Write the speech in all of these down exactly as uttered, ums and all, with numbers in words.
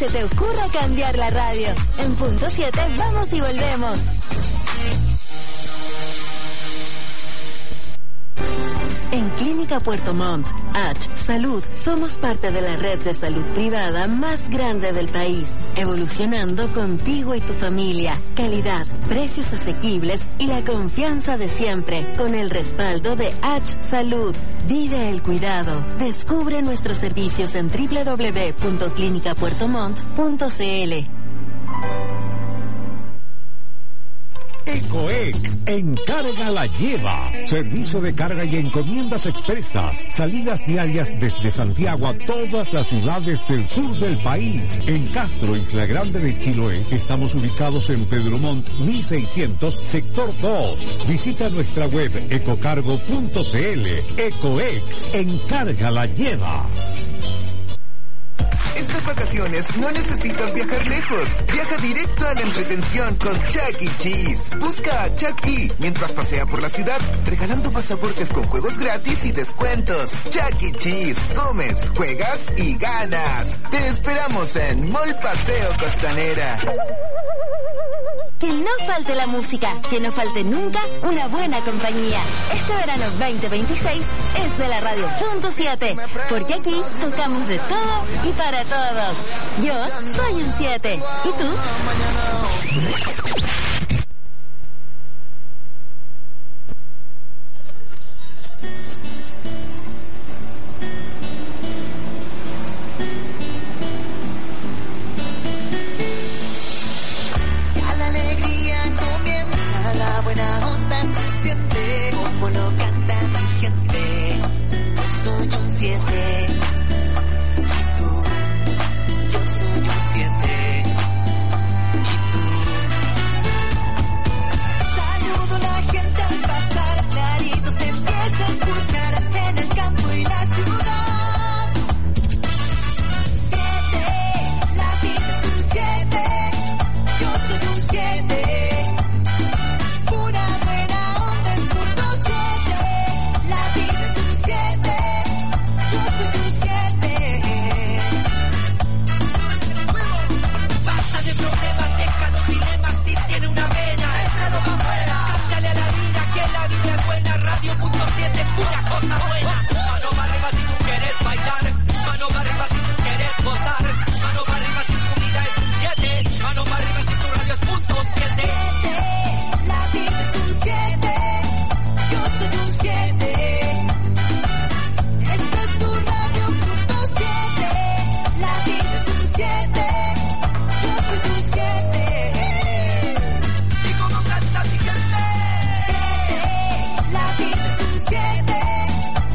se te ocurra cambiar la radio. En punto siete vamos y volvemos. En Clínica Puerto Montt, H Salud, somos parte de la red de salud privada más grande del país, evolucionando contigo y tu familia. Calidad, precios asequibles y la confianza de siempre, con el respaldo de H Salud. Vive el cuidado. Descubre nuestros servicios en doble u doble u doble u punto clínica puerto montt punto c l. Ecoex, encarga la lleva. Servicio de carga y encomiendas expresas. Salidas diarias desde Santiago a todas las ciudades del sur del país. En Castro, Isla Grande de Chiloé, estamos ubicados en Pedro Montt mil seiscientos, sector dos. Visita nuestra web ecocargo punto c l. Ecoex, encarga la lleva. Estas vacaciones no necesitas viajar lejos. Viaja directo a la entretención con Chuck E. Cheese. Busca a Chuck E. mientras pasea por la ciudad, regalando pasaportes con juegos gratis y descuentos. Chuck E. Cheese. Comes, juegas y ganas. Te esperamos en Mall Paseo Costanera. Que no falte la música, que no falte nunca una buena compañía. Este verano veinte veintiséis es de la radio punto siete, porque aquí tocamos de todo y para todos. Yo soy un siete. ¿Y tú? Buena onda se siente, como lo canta mi gente. Yo soy un siete. Y tú, yo soy un siete. Y tú. Saludo a la gente al pasar, clarito se empieza a escuchar en el campo y la ciudad. Siete, la vida es un siete. Yo soy un siete. Una cosa buena. Mano para arriba si tú quieres bailar. Mano para arriba si tú quieres gozar. Mano para arriba si tu vida es un siete. Mano para arriba si tu radio es punto siete. La vida es un siete. Yo soy un siete. Esta es tu radio punto siete. La vida es un siete. Yo soy un siete. Y como canta mi gente. La vida es un siete.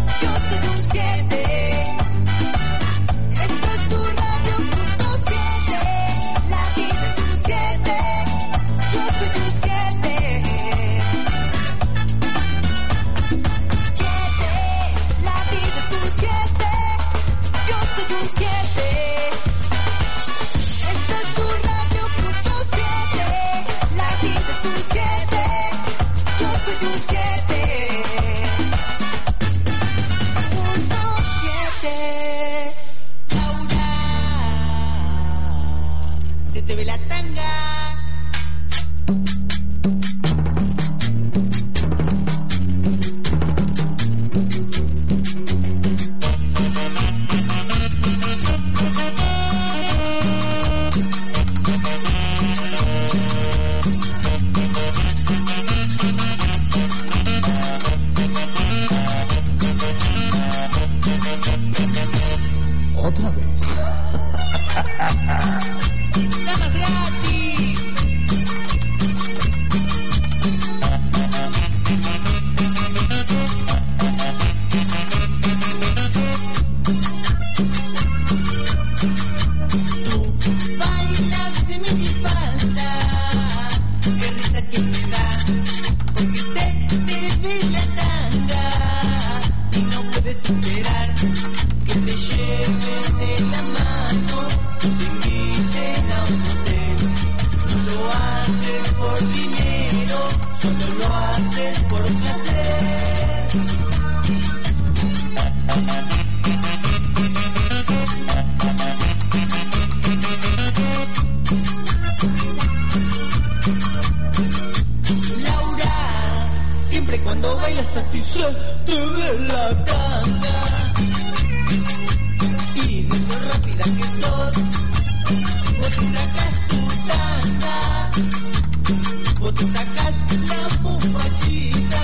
se te ve la tanga. Y de lo rápida que sos, vos te sacas tu tanga, vos te sacas la pupachita,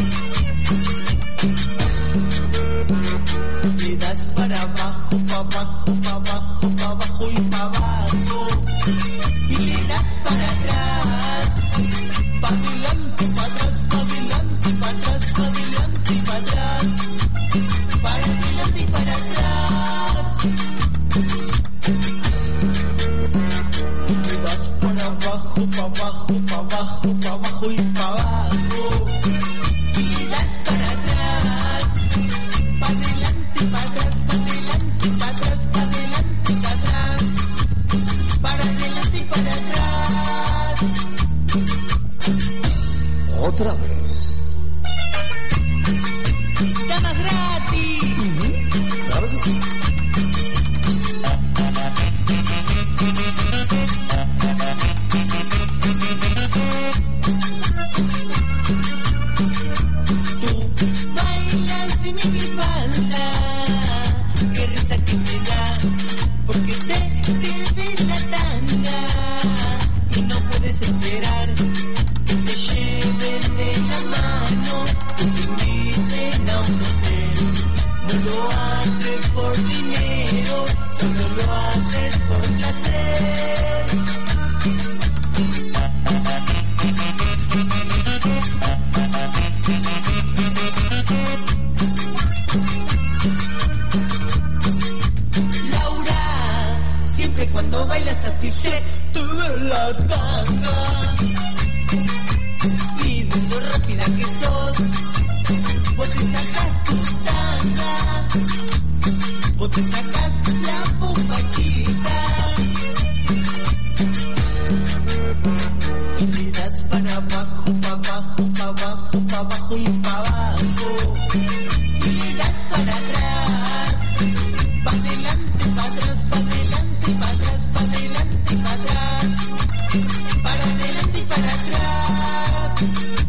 le das para abajo, para abajo, para abajo, para abajo y para abajo, y le das para atrás, para adelante, para atrás, para adelante, para atrás, para adelante y para atrás, para adelante y para atrás. Y le das para abajo, para abajo, para abajo, para abajo y para abajo, y le das para atrás, para adelante, para atrás, para adelante, para atrás, para adelante, para atrás, para adelante y para atrás. Otra vez. ¡Damas gratis! Uh-huh. Claro que sí. Tú bailas de mi falda, qué risa que me da, porque sé que te ve la tanga y no puedes esperar que te lleven de la mano, que te inviten a un hotel. No lo haces por dinero, solo lo haces por placer. Laura, siempre cuando bailas a ti se te ve la tanga. Y de lo rápida que sos, vos te sacas tu tanga, vos te sacas la bombachita, y le das para abajo, para abajo, para abajo, para abajo y para abajo, y le das para atrás, para adelante, para atrás, para adelante, para atrás, para adelante, para atrás, para adelante y para atrás.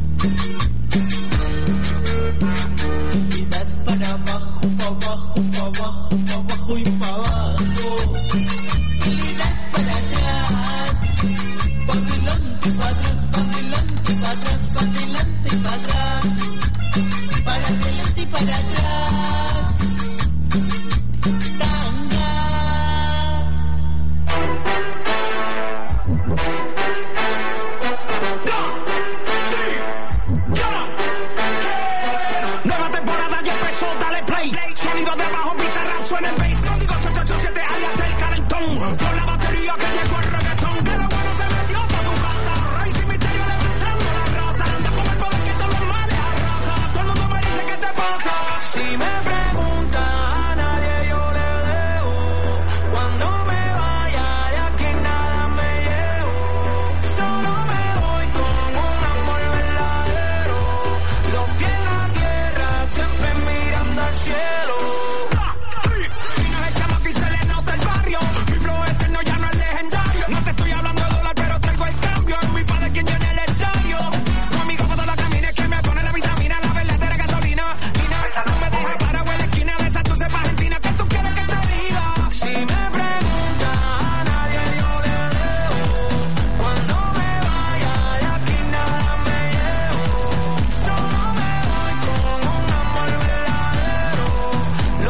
Y le das para abajo, para abajo, para abajo, para abajo y para abajo, y le das para atrás, para adelante, para atrás, para adelante, para atrás, para adelante y para atrás, para adelante y para atrás. Tanga. Nueva temporada ya empezó, dale play. Sonido de abajo, bizarrap, suena el bass. Código siete ocho siete, alias el calentón. Con la batería que llegó el reggaetón. Que lo bueno se metió pa' tu casa. Rey sin misterio levantando la raza. Anda con el poder que todos los males arrasa. Todo el mundo me dice ¿qué te pasa? Si me preguntan a nadie yo le dejo. Cuando me vaya de aquí nada me llevo. Solo me voy con un amor verdadero. Los pies en la tierra, siempre mirando al cielo. Si no es chamaco y se le nota el barrio, mi flow eterno ya no es legendario. No te estoy hablando de dólar, pero traigo el cambio. Es mi padre quien llena el estadio. Conmigo por todos los caminos que me pone la vitamina, la verdadera gasolina. Lina, no me dejes para en la esquina de esa tu cepa argentina. ¿Qué tú quieres que te diga? Si me preguntan a nadie yo le dejo. Cuando me vaya de aquí nada me llevo. Solo me voy con un amor verdadero.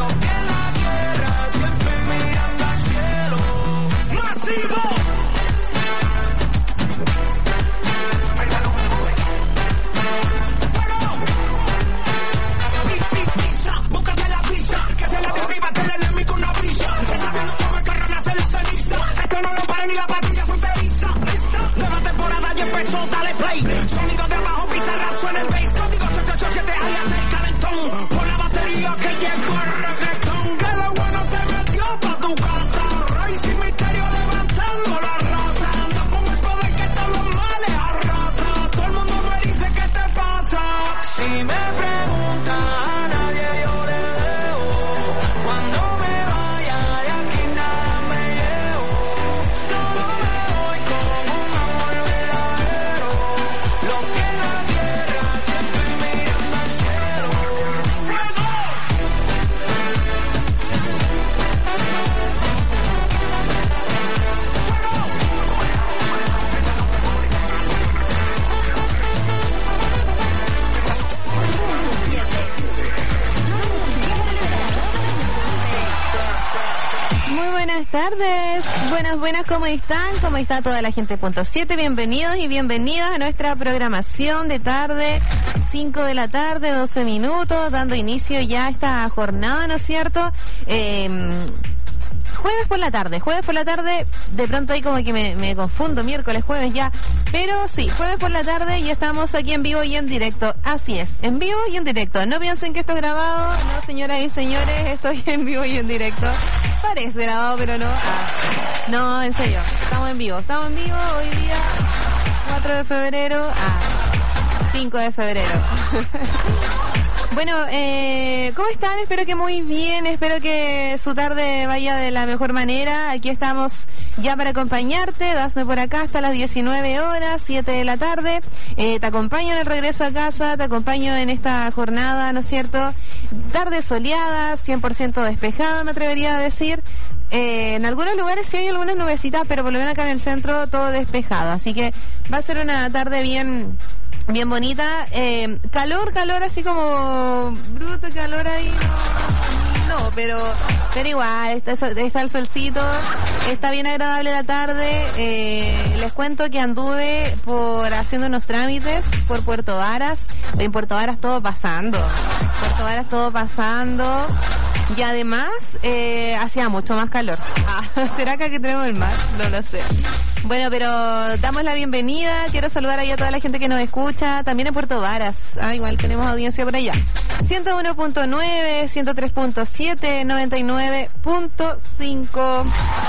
tardes, buenas, buenas, ¿cómo están? ¿Cómo está toda la gente? Punto siete, bienvenidos y bienvenidas a nuestra programación de tarde, cinco de la tarde, doce minutos, dando inicio ya a esta jornada, ¿no es cierto? Eh... Jueves por la tarde, jueves por la tarde, de pronto ahí como que me, me confundo, miércoles, jueves ya, pero sí, jueves por la tarde y estamos aquí en vivo y en directo, así es, en vivo y en directo, no piensen que esto es grabado, no señoras y señores, estoy en vivo y en directo, parece grabado pero no, ah, no, en serio, estamos en vivo, estamos en vivo hoy día, cuatro de febrero, ah, cinco de febrero. Bueno, eh, ¿cómo están? Espero que muy bien, espero que su tarde vaya de la mejor manera. Aquí estamos ya para acompañarte, dasme por acá hasta las diecinueve horas, siete de la tarde. Eh, te acompaño en el regreso a casa, te acompaño en esta jornada, ¿no es cierto? Tarde soleada, cien por ciento despejada, me atrevería a decir. Eh, en algunos lugares sí hay algunas nubecitas, pero por lo menos acá en el centro todo despejado. Así que va a ser una tarde bien... bien bonita, eh, calor, calor así como bruto, calor ahí, no, no pero, pero igual, está, está el solcito, está bien agradable la tarde, eh, les cuento que anduve por haciendo unos trámites por Puerto Varas, en Puerto Varas todo pasando, Puerto Varas todo pasando, y además eh, hacía mucho más calor. Ah, ¿será que aquí tenemos el mar? No lo sé. Bueno, pero damos la bienvenida. Quiero saludar ahí a toda la gente que nos escucha, también en Puerto Varas. Ah, igual tenemos audiencia por allá. ciento uno punto nueve, ciento tres punto siete, noventa y nueve punto cinco.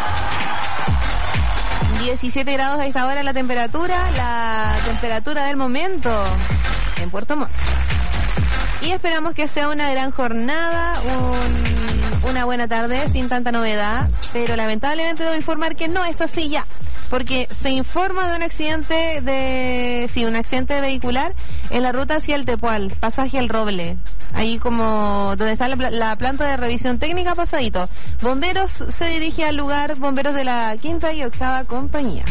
diecisiete grados a esta hora la temperatura, la temperatura del momento en Puerto Montt. Y esperamos que sea una gran jornada, un, una buena tarde, sin tanta novedad, pero lamentablemente debo informar que no es así ya, porque se informa de un accidente de, sí, un accidente vehicular en la ruta hacia el Tepual, pasaje El Roble, ahí como donde está la, la planta de revisión técnica pasadito. Bomberos se dirige al lugar, bomberos de la quinta y octava compañía.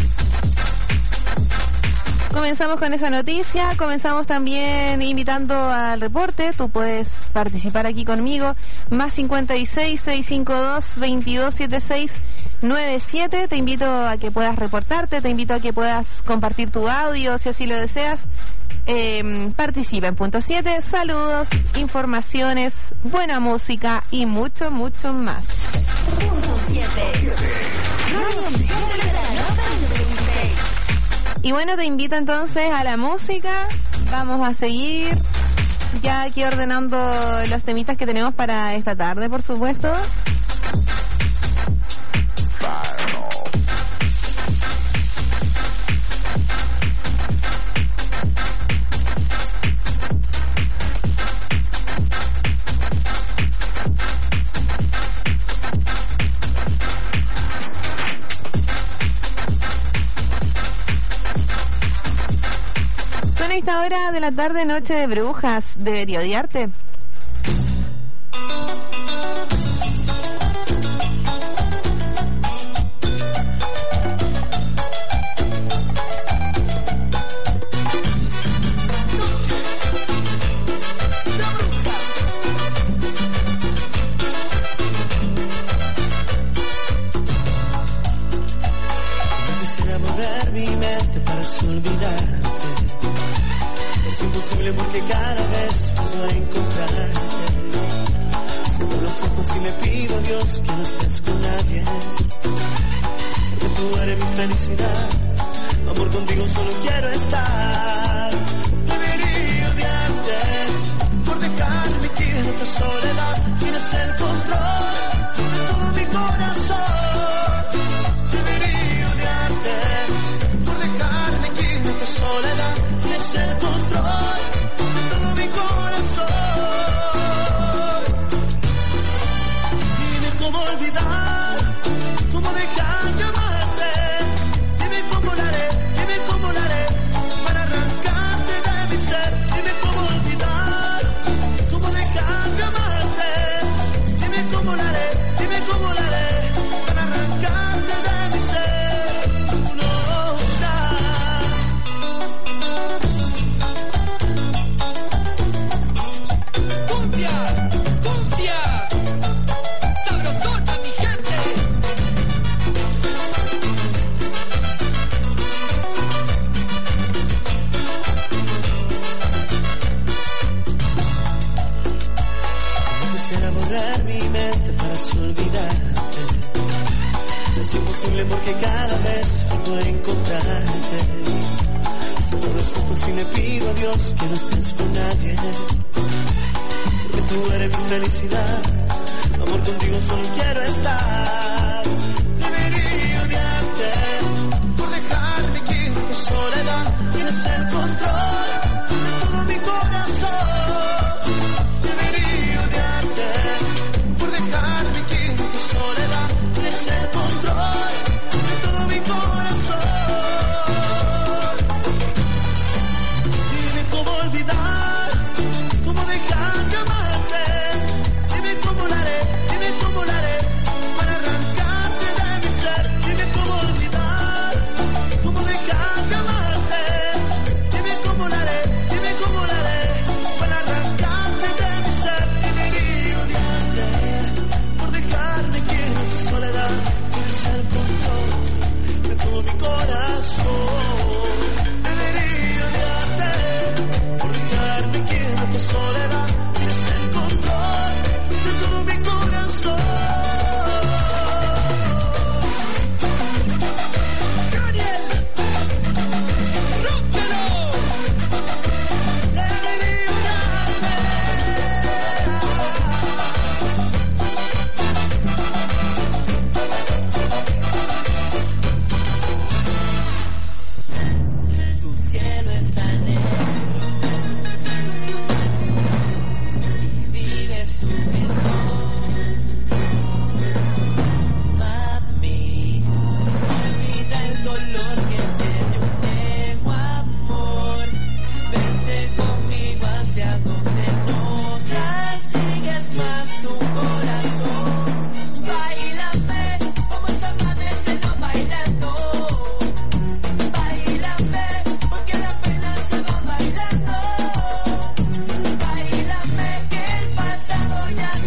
Comenzamos con esa noticia, comenzamos también invitando al reporte, tú puedes participar aquí conmigo, más cincuenta y seis, seiscientos cincuenta y dos, veintidós setenta y seis noventa y siete, te invito a que puedas reportarte, te invito a que puedas compartir tu audio si así lo deseas, eh, participa en punto siete, saludos, informaciones, buena música y mucho, mucho más. Punto siete. Y bueno, te invito entonces a la música. Vamos a seguir ya aquí ordenando los temitas que tenemos para esta tarde, por supuesto. A esta hora de la tarde, noche de brujas, debería odiarte. Quisiera borrar mi mente para olvidarte. Es imposible porque cada vez puedo encontrarte. Cierro los ojos y le pido a Dios que no estés con nadie. Porque tú eres mi felicidad. Amor, contigo solo quiero estar. Debería odiarte por dejarme aquí en esta soledad. Tienes el control de todo mi corazón. Debería odiarte por dejarme aquí en esta soledad. Tienes el control de todo mi corazón. Dime cómo olvidar, cómo dejar de amarte. Dime cómo lo haré, dime cómo lo haré para arrancarte de borrar mi mente para así olvidarte. Es imposible porque cada vez puedo encontrarte. Cierro los ojos y le pido a Dios que no estés con nadie. Porque tú eres mi felicidad. Amor, contigo solo quiero estar. Debería odiarte por dejarme que en tu soledad tienes el control de todo mi corazón. Debería odiarte por dejarme que en tu soledad tienes el control de todo mi corazón. Dime cómo olvidar, cómo dejar de amarte. Dime cómo la haré, dime cómo la haré para arrancarte de mi ser. Dime cómo olvidar, cómo dejar de amarte. Dime cómo la haré, dime cómo la haré para arrancarte de mi ser. Debería odiarte por dejarme que en tu soledad tienes el control de todo mi corazón. Debería odiarte por dejarme que en tu soledad tienes el control de todo mi corazón. Daniel, rómpelo. Debería odiarte. Tu cielo está negro y vives sufriendo. Mami, olvida el dolor que te dio un nuevo amor. Vente conmigo hacia donde no castigues más tu corazón. Báilame, vamos a amanecerlo bailando. Báilame, porque la pena se va bailando. Báilame, que el pasado ya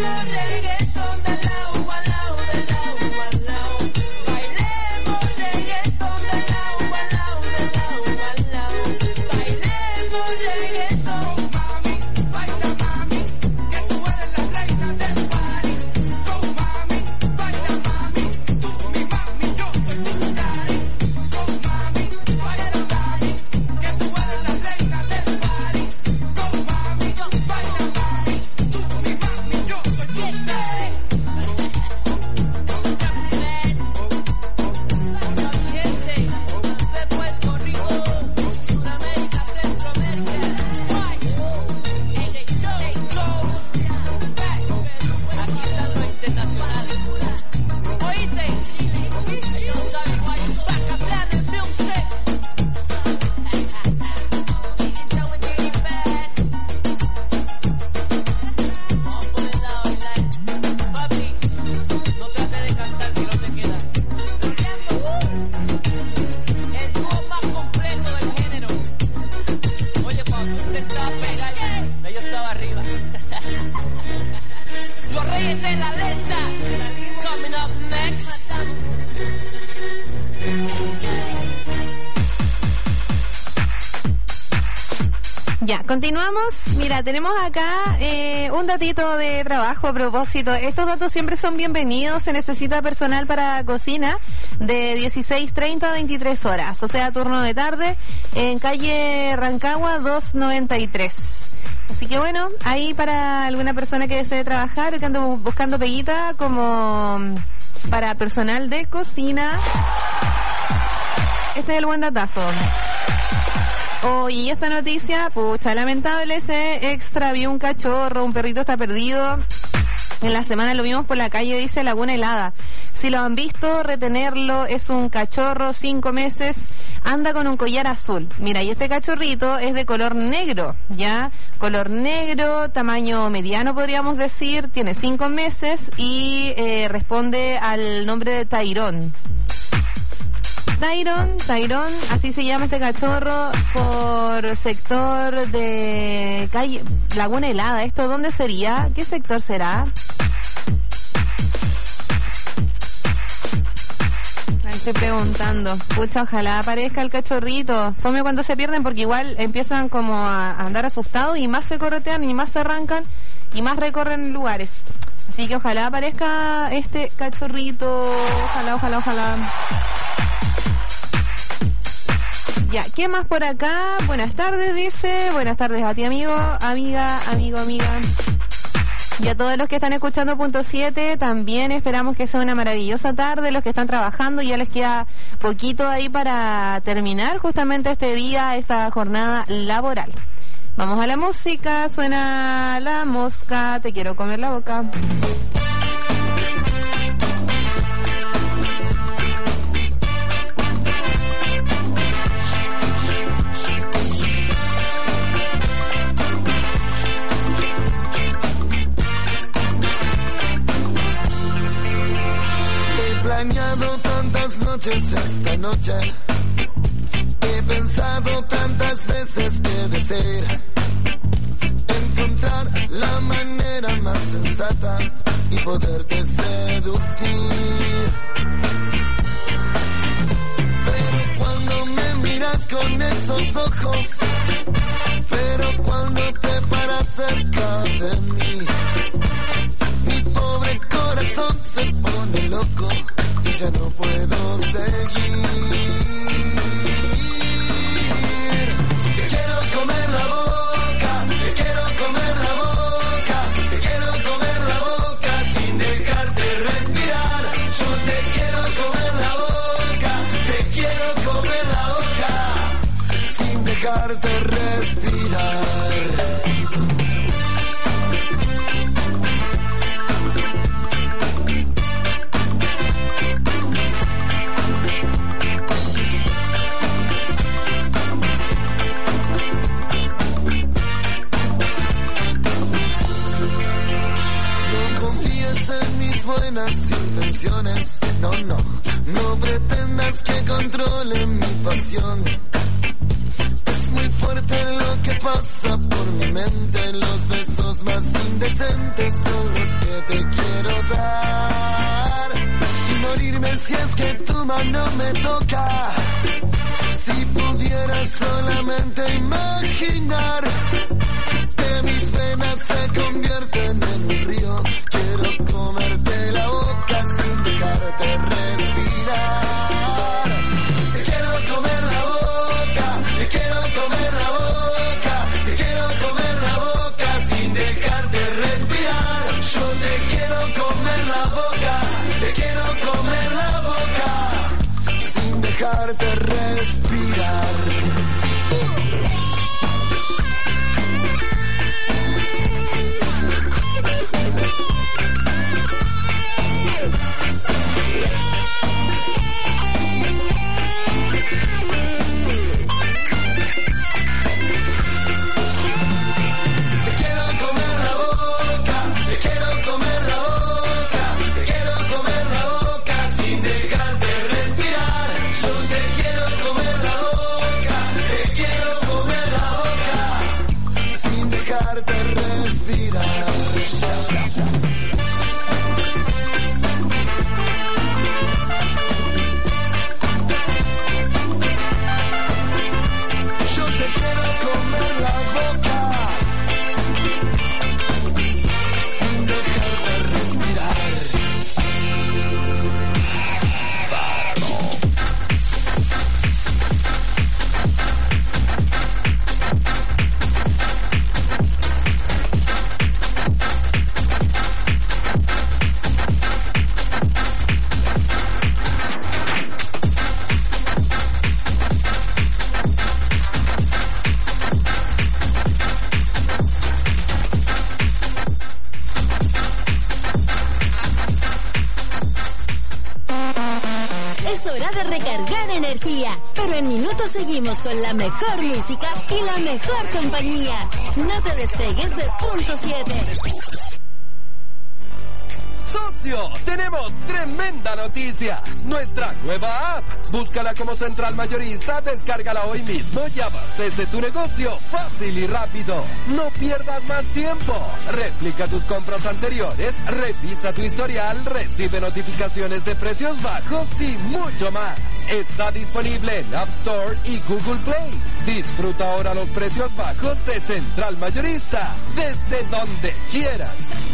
Ya, continuamos. Mira, tenemos acá eh, un datito de trabajo a propósito. Estos datos siempre son bienvenidos. Se necesita personal para cocina de dieciséis treinta a veintitrés horas. O sea, turno de tarde en calle Rancagua doscientos noventa y tres. Así que bueno, ahí para alguna persona que desee trabajar, que ande buscando peguita como para personal de cocina. Este es el buen datazo. Oh, y esta noticia, pucha, lamentable, se extravió un cachorro, un perrito está perdido. En la semana lo vimos por la calle, dice Laguna Helada. Si lo han visto, retenerlo, es un cachorro, cinco meses, anda con un collar azul. Mira, y este cachorrito es de color negro, ¿ya? Color negro, tamaño mediano podríamos decir, tiene cinco meses y eh, responde al nombre de Tairón. Tairón, Tairón, así se llama este cachorro, por sector de calle Laguna Helada. ¿Esto dónde sería? ¿Qué sector será? Ahí estoy preguntando. Pucha, ojalá aparezca el cachorrito. Come cuando se pierden porque igual empiezan como a andar asustados y más se corretean y más se arrancan y más recorren lugares. Así que ojalá aparezca este cachorrito. Ojalá, ojalá, ojalá. Ya, ¿qué más por acá? Buenas tardes, dice. Buenas tardes a ti, amigo, amiga, amigo, amiga. Y a todos los que están escuchando Punto siete, también esperamos que sea una maravillosa tarde. Los que están trabajando, ya les queda poquito ahí para terminar justamente este día, esta jornada laboral. Vamos a la música, suena La Mosca, Te Quiero Comer la Boca. He planeado tantas noches esta noche, he pensado tantas veces que desear encontrar la manera más sensata y poderte seducir. Pero cuando me miras con esos ojos, pero cuando te paras cerca de mí, mi pobre corazón se pone loco y ya no puedo seguir. Te quiero comer la boca, te quiero comer la boca, te quiero comer la boca sin dejarte respirar. Yo te quiero comer la boca, te quiero comer la boca sin dejarte respirar. Buenas intenciones, no, no, no pretendas que controle mi pasión. Es Es muy fuerte lo que pasa por mi mente. Los besos más indecentes son los que te quiero dar. Y morirme si es que tu mano me toca. Si pudiera solamente imaginar que mis venas se convierten en un río. Quiero comerte la boca sin dejarte respirar. Te quiero comer la boca, te quiero comer la boca, te quiero comer la boca sin dejarte respirar. Yo te quiero comer la boca, te quiero comer la boca sin dejarte respirar. Pero en minutos seguimos con la mejor música y la mejor compañía. No te despegues de punto siete. Socio, tenemos tremenda noticia. Nuestra nueva app. Búscala como Central Mayorista, descárgala hoy mismo y abastece tu negocio fácil y rápido. No pierdas más tiempo. Replica tus compras anteriores, revisa tu historial, recibe notificaciones de precios bajos y mucho más. Está disponible en App Store y Google Play. Disfruta ahora los precios bajos de Central Mayorista, desde donde quieras.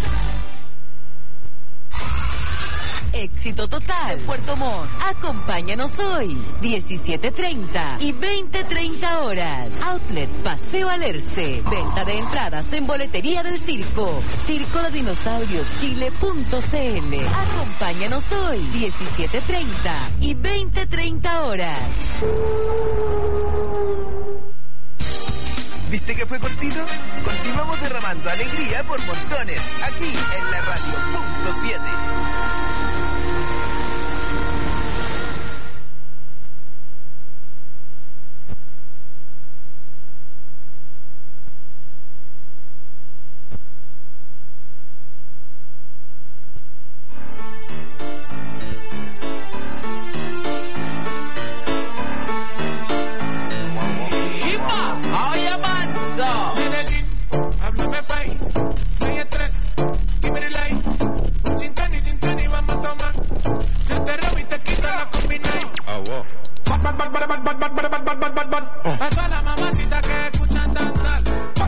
Éxito total. Puerto Montt. Acompáñanos hoy, diecisiete treinta y veinte treinta horas. Outlet Paseo Alerce. Venta de entradas en boletería del circo. Circo de Dinosaurios Chile punto c l. Acompáñanos hoy, diecisiete treinta y veinte treinta horas. ¿Viste que fue cortito? Continuamos derramando alegría por montones, aquí en la radio punto siete. A todas las mamacitas que escuchan danzar.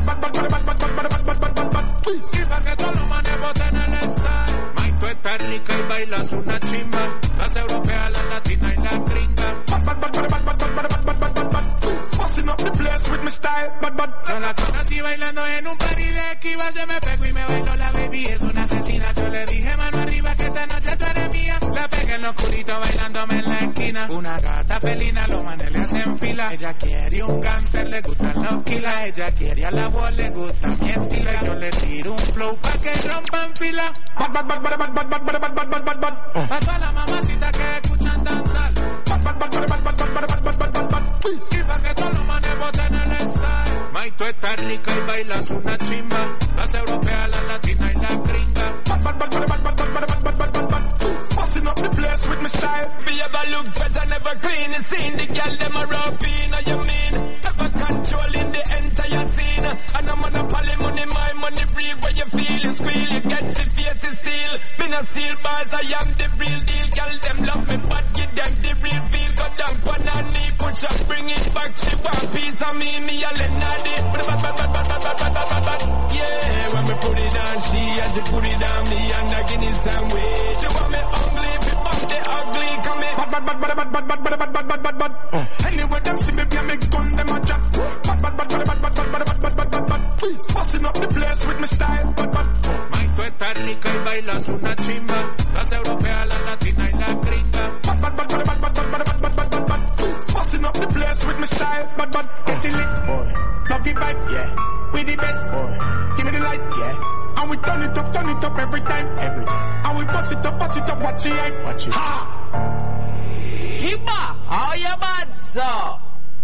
Sí, pa' que todos los manes boten el style. Mike, tú estás rica y bailas una chimba. Las europeas, las latinas y las gringas. Busting up the place with my style. Yo la conocí bailando en un party de Esquivas. Yo me pego y me bailo la baby. Es una asesina. Yo le dije mano arriba que esta noche tú eres mía. La pegué en lo oscurito bailándome en la esquina. Una gata felina, los manes le hacen fila. Ella quiere un gangster, le gustan los kilas. Ella quiere a la voz, le gusta mi estilo. Yo le tiro un flow pa' que rompan fila. A todas las mamacitas que escuchan danzar. Sí, pa' que todos los manes boten el style. Mike, tú estás rica y bailas una chimba. Las europeas, las latinas y las gringas. Busting up the place with my style. Be ever look fresh and never clean. You seen the girl them a rub in. You mean ever control And I'm on a poly money, my money real. Where you feel it, squeal, you get the face to steal. Me not steal bars, I am the real deal. Girl, them love me, but give them the real feel. Go down, pan and knee, push up, bring it back. She want piece of me, me a let naughty. Yeah, when me put it on, she and she put it on me. And I give it some way. She want me ugly, if it bump the ugly, come in. Bad, bad, bad, bad, bad, bad, bad, bad, bad, bad, bad, bad. Anyway, them see me, be a me gun, them a jack. Bad, bad, bad, bad, bad, bad, bad, bad, bad, bad, bad, bad. Please, passing up the place with me style, bad, bad. Mike, tú estás rica y bailas una chimba. Las europeas, la latina y la gringa. Bad, bad, bad, bad, bad, bad, bad, bad, bad, bad, bad, bad. Please, passing up the place with me style, bad, bad. Get the lit, boy. Love your vibe, yeah. We the best, boy. Give me the light, yeah. And we turn it up, turn it up every time, every time. And we bust it up, bust it up, watch it, watch it. Ha! Hiba, how you bad, sir?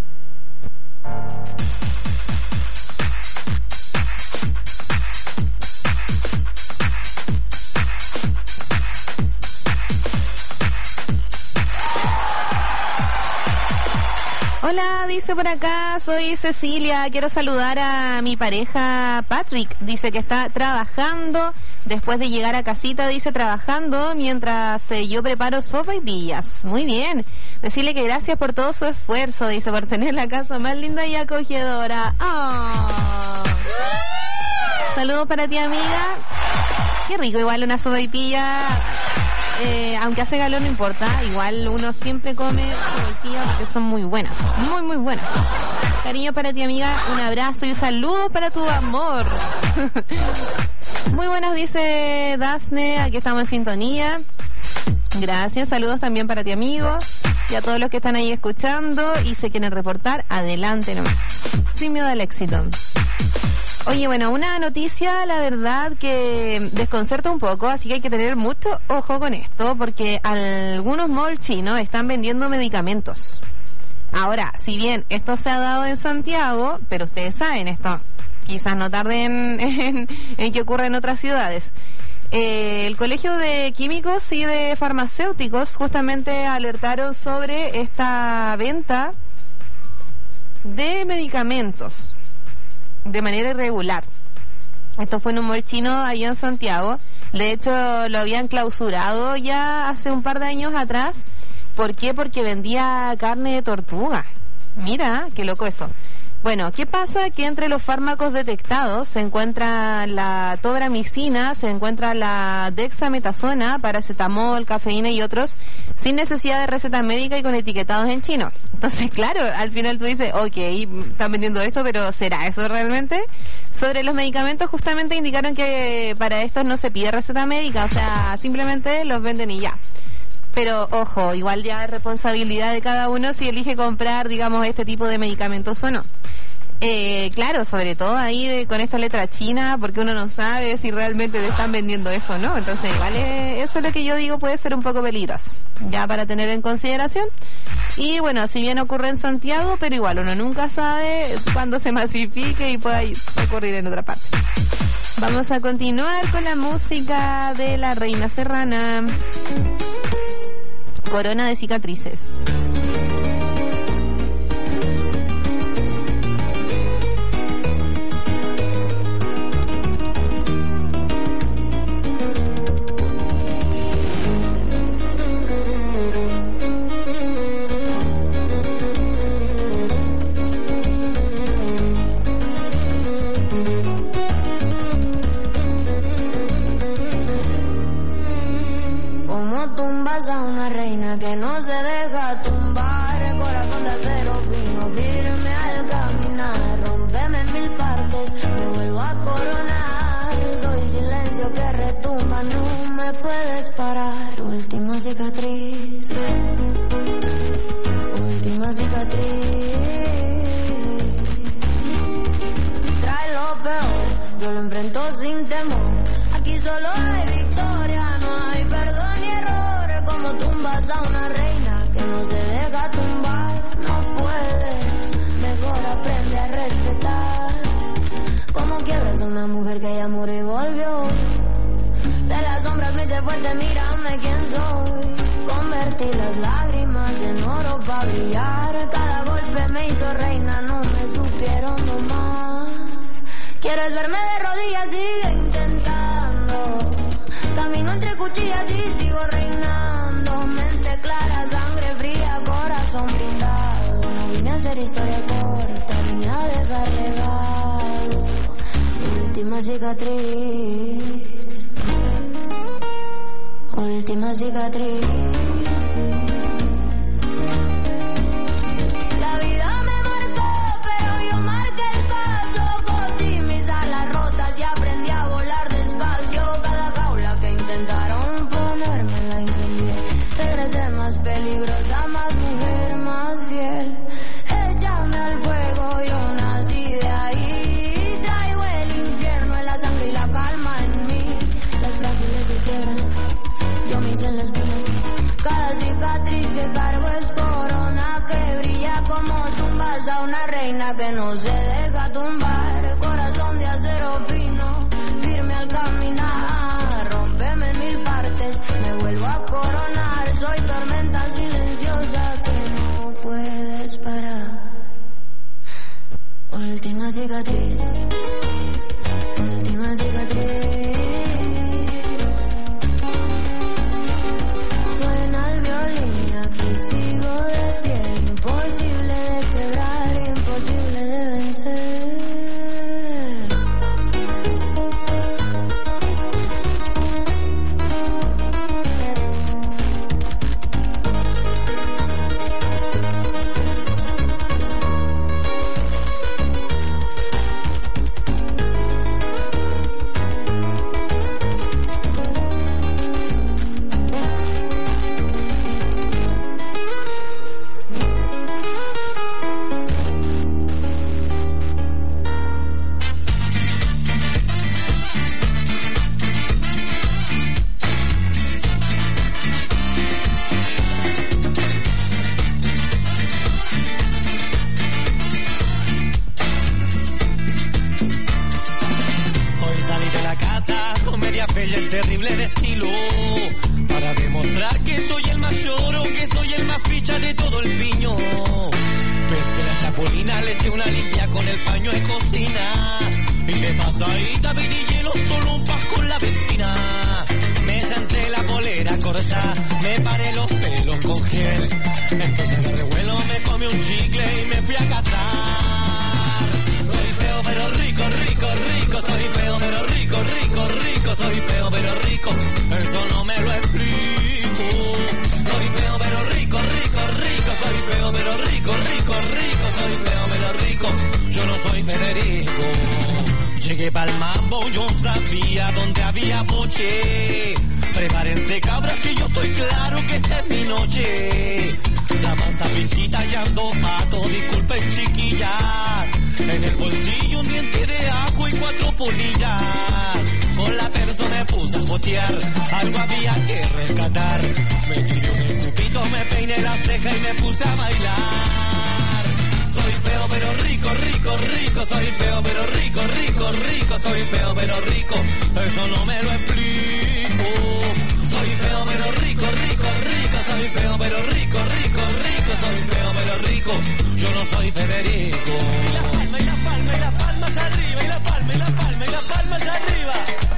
Hola, dice por acá, soy Cecilia, quiero saludar a mi pareja Patrick, dice que está trabajando, después de llegar a casita, dice trabajando, mientras eh, yo preparo sopa y pillas. Muy bien, decirle que gracias por todo su esfuerzo, dice, por tener la casa más linda y acogedora. Oh. Saludos para ti, amiga. Qué rico, igual una sopa y pilla. Eh, aunque hace calor no importa, igual uno siempre come sopaipillas porque son muy buenas, muy muy buenas. Cariño para ti, amiga, un abrazo y un saludo para tu amor. Muy buenas, dice Dasne, aquí estamos en sintonía. Gracias, saludos también para ti, amigo, y a todos los que están ahí escuchando y se quieren reportar, adelante nomás, sin miedo al éxito. Oye, bueno, una noticia, la verdad, que desconcerta un poco, así que hay que tener mucho ojo con esto, porque algunos malls chinos están vendiendo medicamentos. Ahora, si bien esto se ha dado en Santiago, pero ustedes saben esto, quizás no tarden en, en que ocurra en otras ciudades. Eh, el Colegio de Químicos y de Farmacéuticos justamente alertaron sobre esta venta de medicamentos de manera irregular. Esto fue en un mall chino allá en Santiago. De hecho, lo habían clausurado ya hace un par de años atrás. ¿Por qué? Porque vendía carne de tortuga. Mira, qué loco eso. Bueno, ¿qué pasa? Que entre los fármacos detectados se encuentra la tobramicina, se encuentra la dexametasona, paracetamol, cafeína y otros, sin necesidad de receta médica y con etiquetados en chino. Entonces, claro, al final tú dices, ok, están vendiendo esto, pero ¿será eso realmente? Sobre los medicamentos, justamente indicaron que para estos no se pide receta médica, o sea, simplemente los venden y ya. Pero, ojo, igual ya es responsabilidad de cada uno si elige comprar, digamos, este tipo de medicamentos o no. Eh, claro, sobre todo ahí de, con esta letra china, porque uno no sabe si realmente le están vendiendo eso o no. Entonces, igual es, eso es lo que yo digo, puede ser un poco peligroso, ya para tener en consideración. Y bueno, si bien ocurre en Santiago, pero igual uno nunca sabe cuándo se masifique y pueda ocurrir en otra parte. Vamos a continuar con la música de la Reina Serrana. Corona de cicatrices. Que no se deja tumbar, corazón de acero fino, firme al caminar, rompeme en mil partes, me vuelvo a coronar, soy silencio que retumba, no me puedes parar, última cicatriz, última cicatriz, trae lo peor, yo lo enfrento sin temor, aquí solo hay victoria, no hay perdón ni error, como tumbas a una reina que no se deja tumbar, no puedes, mejor aprende a respetar, como quiebras a una mujer que ya murió y volvió, de las sombras me hice fuerte, mírame quién soy, convertí las lágrimas en oro para brillar, cada golpe me hizo reina, no me supieron domar, Quieres verme de rodillas, sigue intentando. Camino entre cuchillas y sigo reinando. Mente clara, sangre fría, corazón blindado. No vine a hacer historia corta, vine a dejar legado. Última cicatriz, última cicatriz. La vida me marcó, pero yo marqué el paso. Cosí mis alas rotas y aprendí a volar despacio. Cada jaula que intentaron ponerme la incendié. Regresé más peligrosa, más mujer, más fiel. Échame al fuego, yo nací de ahí. Traigo el infierno en la sangre y la calma en mí. Las frágiles se quiebran, yo me hice en la espina. Cada cicatriz que cargo es corona que brilla como tumbas a una reina que no se deja tumbar. Corazón de acero fino, firme al caminar. Rómpeme en mil partes, me vuelvo a coronar. Soy tormenta silenciosa que no puedes parar. Última cicatriz, última cicatriz. Suena el violín y aquí sigo de pie. Imposible de quebrar, imposible de vencer. El terrible de estilo para demostrar que soy el más lloro, que soy el más ficha de todo el piño. Pesqué la chapulina, le eché una limpia con el paño de cocina y de pasadita vi hielo solo un pas con la vecina. Me senté la polera corta, me paré los pelos con gel. Entonces de revuelo me comí un chicle y me fui a cazar. Soy feo pero rico, rico, rico, soy feo pero rico, rico, rico, soy feo pero rico, eso no me lo explico. Soy feo pero rico, rico, rico, soy feo pero rico, rico, rico, soy feo pero rico, yo no soy Federico. Llegué pa'l mambo, yo sabía dónde había boche. Prepárense cabras que yo estoy claro que esta es mi noche. La panza pinchita y ando pato, disculpen chiquillas. En el bolsillo un diente de ajo y cuatro polillas. Con la persona me puse a botear, algo había que rescatar. Me tiré un escupito, me peiné la ceja y me puse a bailar. Soy feo pero rico, rico, rico, soy feo pero rico, rico, rico, soy feo pero rico, eso no me lo explico. Soy feo pero rico, rico, rico, soy feo pero rico, rico, rico, soy feo pero rico, yo no soy Federico. Y la palma, y la palma, y la palma hacia arriba, y la palma, y la palma, y la palma hacia arriba.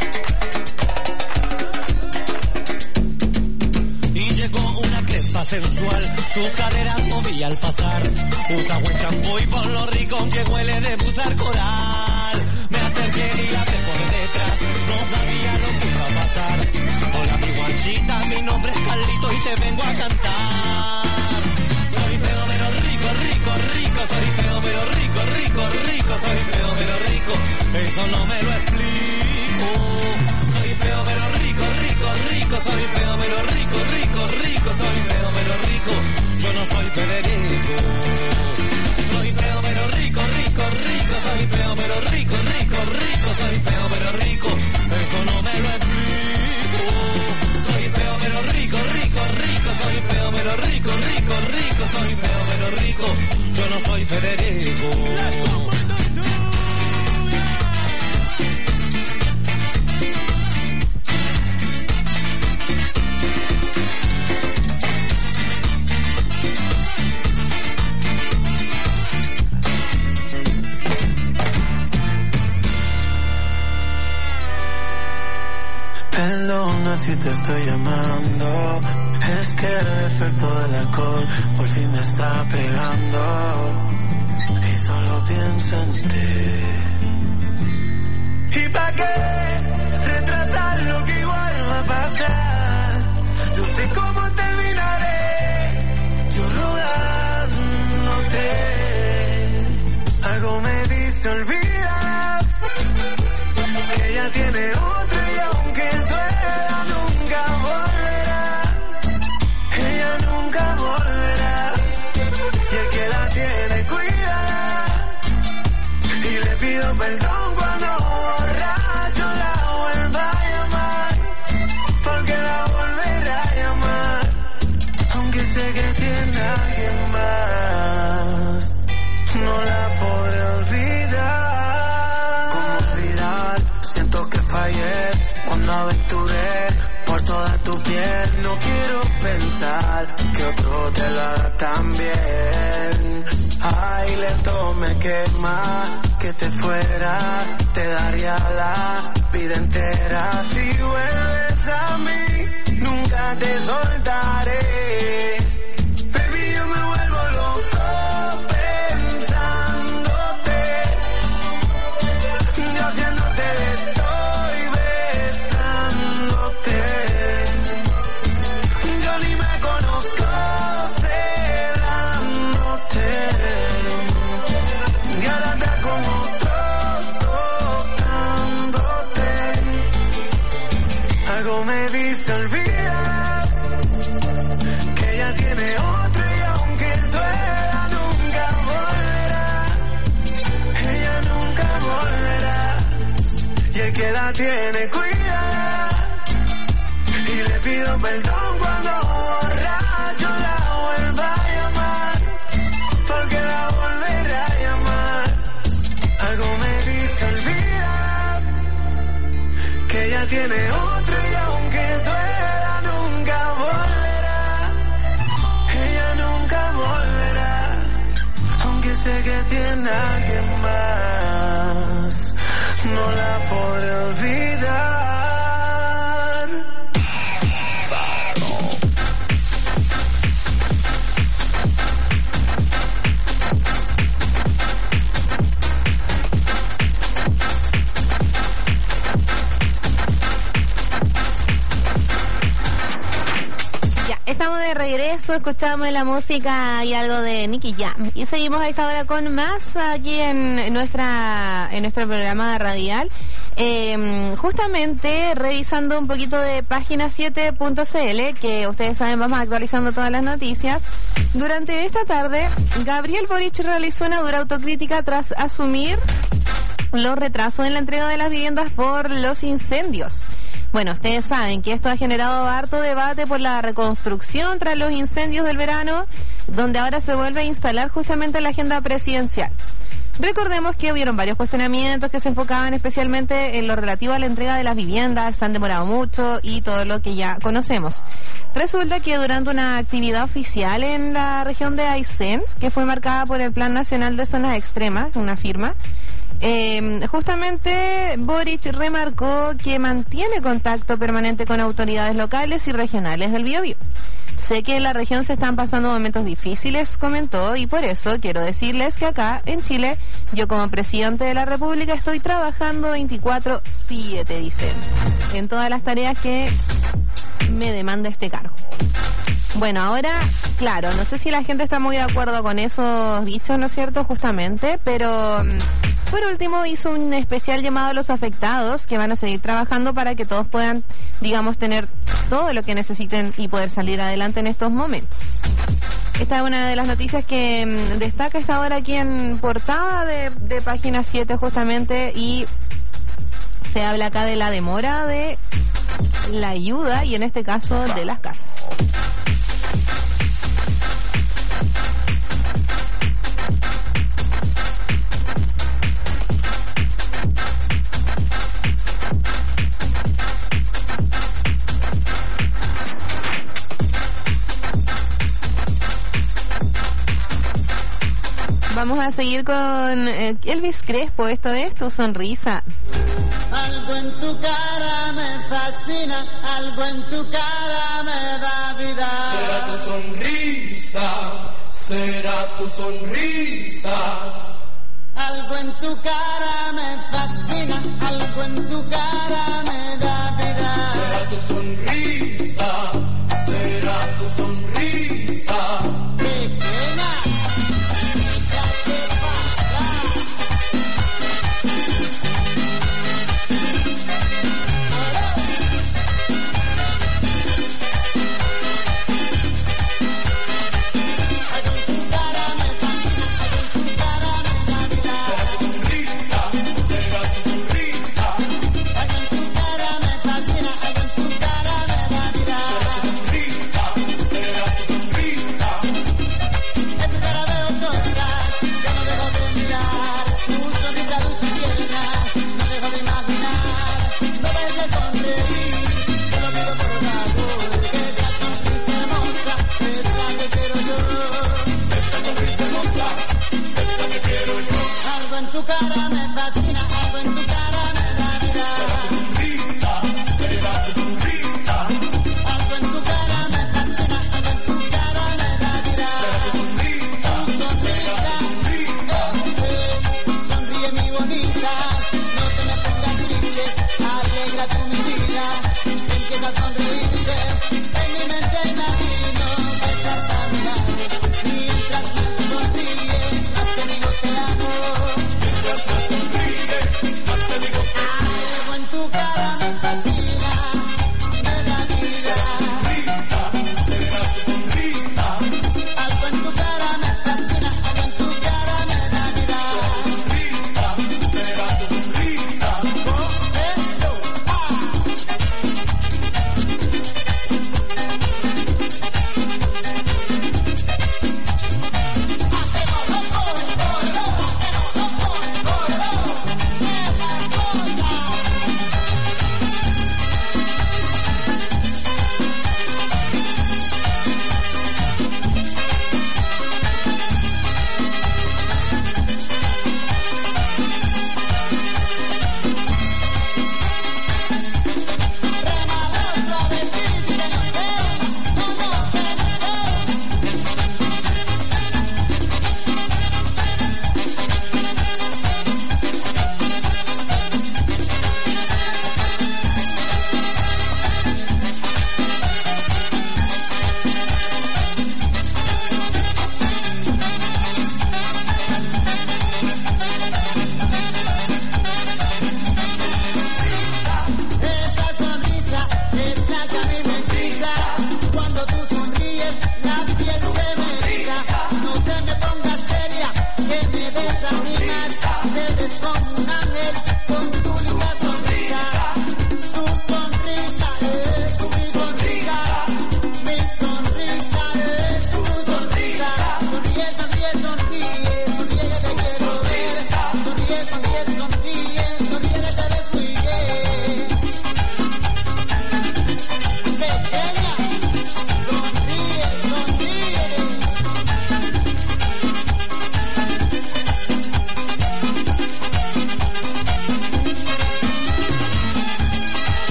Y llegó una crespa sensual, sus caderas movía al pasar. Usa buen champú y por lo rico que huele de busar coral. Me acerqué y la ve por detrás, no sabía lo que iba a pasar. Hola mi guachita, mi nombre es Carlito y te vengo a cantar. Soy feo pero rico, rico, rico, soy feo pero rico, rico, rico, soy feo pero rico, eso no me lo explico. Soy feo pero rico, rico, rico, soy feo pero rico, rico, rico, soy feo pero rico, yo no soy Federico. Soy feo pero rico, rico, rico, soy feo pero rico, rico, rico, soy feo pero rico, eso no me lo explico. Soy feo pero rico, rico, rico, soy feo pero rico, rico, rico, soy feo pero rico, yo no soy Federico. te estoy llamando. Es que el efecto del alcohol por fin me está pegando. Y solo pienso en ti. ¿Y pa' qué retrasar lo que igual va a pasar? Yo sé cómo terminaré, yo rogándote. Algo me dice olvida que ella tiene otro y aunque duela nunca volverá. Ella nunca volverá y el que la tiene cuida. Y le pido perdón cuando borracho la vuelva a llamar, porque la volverá a llamar, aunque sé que tiene a alguien más. No la podré olvidar. ¿Cómo olvidar? Siento que fallé cuando aventuré por toda tu piel. No quiero pensar que otro te lo haga tan bien. Ay, lento me quema que te fuera. Te daría la vida entera. Si vuelves a mí, nunca te soltaré. Baby, yo me vuelvo loco pensándote. Yo haciéndote estoy besándote. Yo ni me conozco celándote. Y ahora está con otro tocándote. Algo me dice olvida que ella tiene otro y aunque duela nunca volverá. Ella nunca volverá y el que la tiene cuida. Y le pido perdón cuando borracho la vuelva a llamar, porque la volverá a llamar. Algo me dice olvida que ella tiene otro y aunque duela nunca volverá. Ella nunca volverá, aunque sé que tiene a alguien más. No la podré olvidar. Estamos de regreso, escuchamos la música y algo de Nicky Jam y seguimos a esta hora con más aquí en nuestra en nuestro programa radial, eh, justamente revisando un poquito de página siete punto c l, que ustedes saben vamos actualizando todas las noticias. Durante esta tarde, Gabriel Boric realizó una dura autocrítica tras asumir los retrasos en la entrega de las viviendas por los incendios. Bueno, ustedes saben que esto ha generado harto debate por la reconstrucción tras los incendios del verano, donde ahora se vuelve a instalar justamente la agenda presidencial. Recordemos que hubieron varios cuestionamientos que se enfocaban especialmente en lo relativo a la entrega de las viviendas, se han demorado mucho y todo lo que ya conocemos. Resulta que durante una actividad oficial en la región de Aysén, que fue marcada por el Plan Nacional de Zonas Extremas, una firma, Eh, justamente Boric remarcó que mantiene contacto permanente con autoridades locales y regionales del Biobío. Sé que en la región se están pasando momentos difíciles, comentó, y por eso quiero decirles que acá en Chile, yo como presidente de la República estoy trabajando veinticuatro siete, dicen, en todas las tareas que me demanda este cargo. Bueno, ahora, claro, no sé si la gente está muy de acuerdo con esos dichos, ¿no es cierto? Justamente, pero por último hizo un especial llamado a los afectados que van a seguir trabajando para que todos puedan, digamos, tener todo lo que necesiten y poder salir adelante en estos momentos. Esta es una de las noticias que mmm, destaca esta hora aquí en portada de, de página siete justamente, y se habla acá de la demora de la ayuda y en este caso de las casas. Vamos a seguir con eh, Elvis Crespo, esto es Tu Sonrisa. Al Algo en tu cara me fascina, algo en tu cara me da vida. Será tu sonrisa, será tu sonrisa. Algo en tu cara me fascina, algo en tu cara me da vida. Será tu sonrisa, será tu sonrisa. ¡Qué pena! Será tu sonrisa, será tu sonrisa.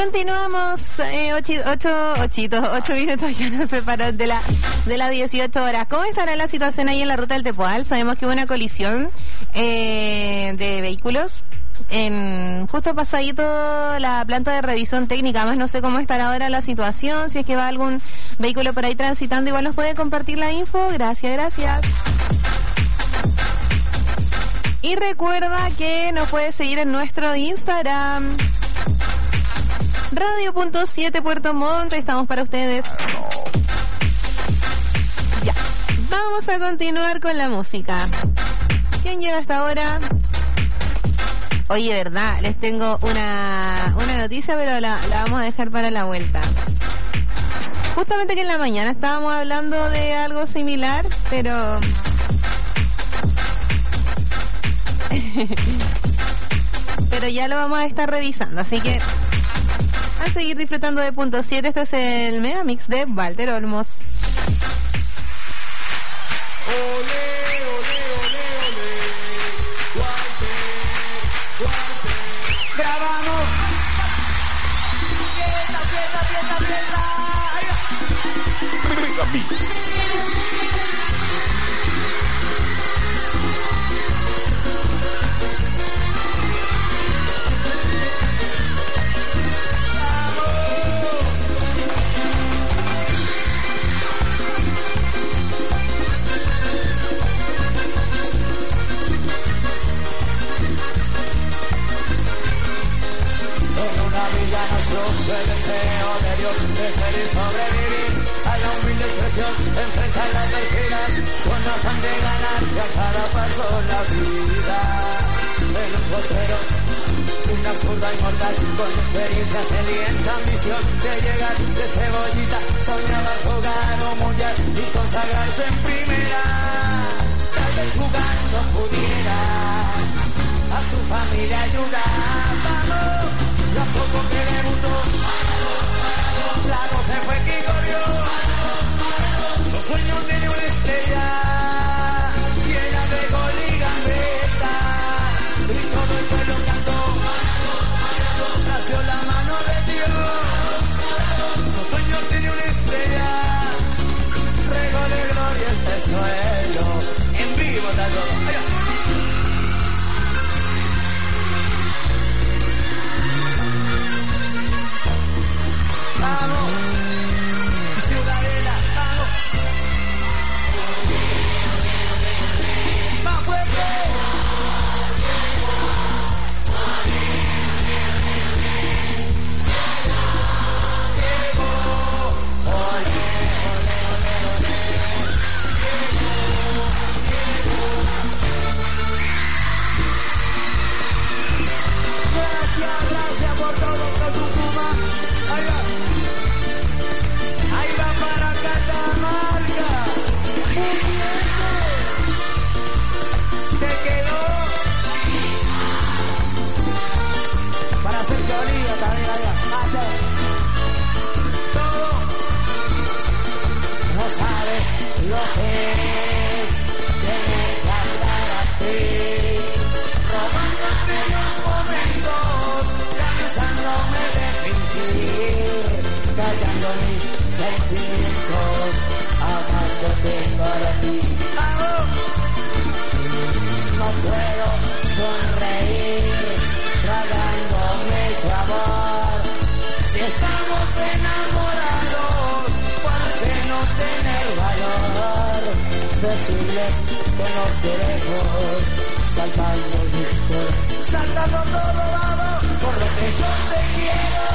Continuamos, eh, ocho, ocho, ochitos, ocho minutos ya nos separan de la de las dieciocho horas. ¿Cómo estará la situación ahí en la ruta del Tepual? Sabemos que hubo una colisión eh, de vehículos en justo pasadito la planta de revisión técnica. Más no sé cómo estará ahora la situación, si es que va algún vehículo por ahí transitando, igual nos puede compartir la info. Gracias, gracias. Y recuerda que nos puedes seguir en nuestro Instagram Radio punto siete Puerto Montt. Estamos para ustedes. Ya, vamos a continuar con la música. ¿Quién llega hasta ahora? Oye, verdad, les tengo una una noticia, pero la, la vamos a dejar para la vuelta. Justamente que en la mañana estábamos hablando de algo similar, pero pero ya lo vamos a estar revisando, así que a seguir disfrutando de punto siete. Este es el Mega Mix de Walter Olmos. Olé, olé, olé, olé. Walter, Walter. Grabamos. Fiesta, fiesta, fiesta, fiesta. Mega Mix. El deseo de Dios de ser y sobrevivir a la humilde expresión, enfrentar la adversidad con afán de ganarse a cada paso la vida. En un potrero, una zurda inmortal con experiencia, sedienta ambición de llegar de cebollita, soñaba jugar un mundial y consagrarse en primera. Tal vez jugando pudiera a su familia ayudar. Vamos, a poco que debutó, claro se fue que corrió, su sueño tiene una estrella llena de gol y gambeta, y todo el pueblo cantó, nació la mano de Dios, su sueño tiene una estrella, regalo de gloria este suelo, en vivo está todo. Vamos, Ciudadela, vamos. Más fuerte. Llegó, ole, ole, ole, ole. Gracias, gracias por todo, Tucumán. Ahí va. Ahí va para Catamarca. Muy bien. Te quedó para hacer Oliva también allá. Hasta todo. No sabes lo que es tener que andar así, robando aquellos momentos, cansándome de fingir, callando mis sentimientos, amándote para ti. No puedo sonreír, tragándome tu amor. Si estamos enamorados, ¿por qué no tener valor? Decirles que nos queremos, saltando disco, saltando todo, vamos, por lo que yo te quiero.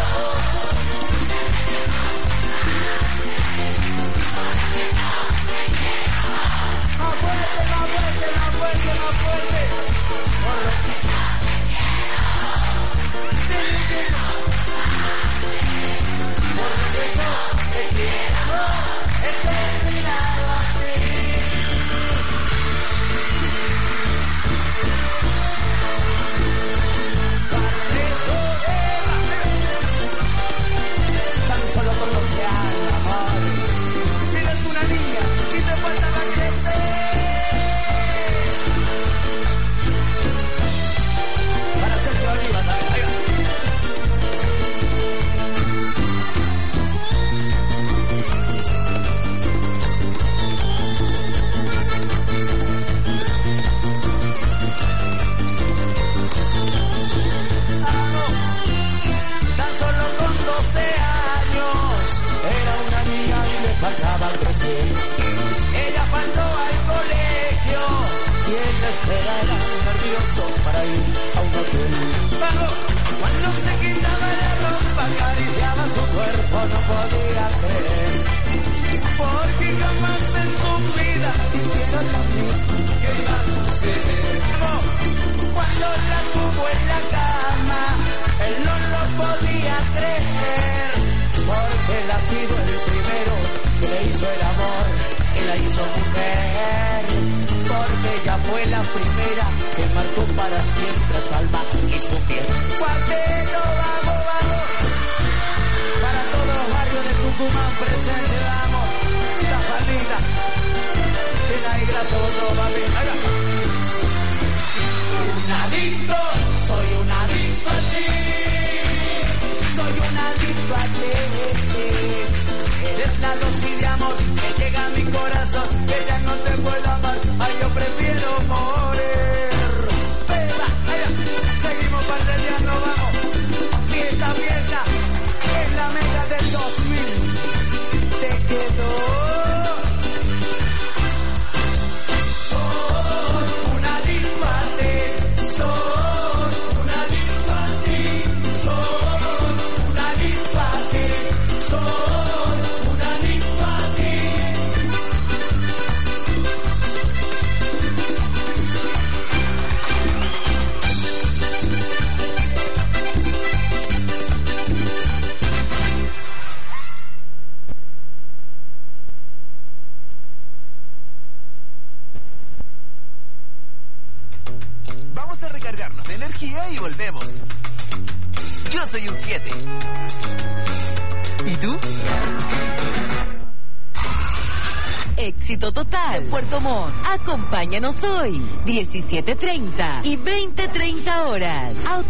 Más fuerte, más fuerte, más fuerte, más fuerte. Por lo que yo te quiero. Por lo que yo te quiero. He terminado así. Tan solo conoce al amor. Eres una niña y te falta la crecer. Para hacerte oliva, ahí va. esperara nervioso para ir a un hotel. Pero cuando se quitaba la ropa, acariciaba su cuerpo, no podía creer. Porque jamás en su vida sintieron lo mismo que iba a suceder. Cuando la tuvo en la cama, él no lo podía creer. Porque él ha sido el primero que le hizo el amor y la hizo mujer. Porque ella fue la primera que marcó para siempre su alma y su piel. Cuarteto, vamos, vamos. Para todos los barrios de Tucumán presente, vamos. La palmita. Ven ahí, gracias por todo, papi. Un adicto, soy un adicto a ti. Soy un adicto a ti. Eres la dosis de amor que llega a mi corazón, que ya no te puedo amar. Ay, yo prefiero morir. Beba, allá. Seguimos parteando, vamos. Fiesta, fiesta. Es la mega del dos mil. Te quedó. Soy un adicto a ti. Soy un adicto a ti. Soy un adicto a ti. Soy un adicto a ti. Vamos a recargarnos de energía y volvemos. Yo soy un siete. ¿Y tú? Éxito total. Puerto Montt. Acompáñanos hoy, diecisiete treinta y veinte treinta horas.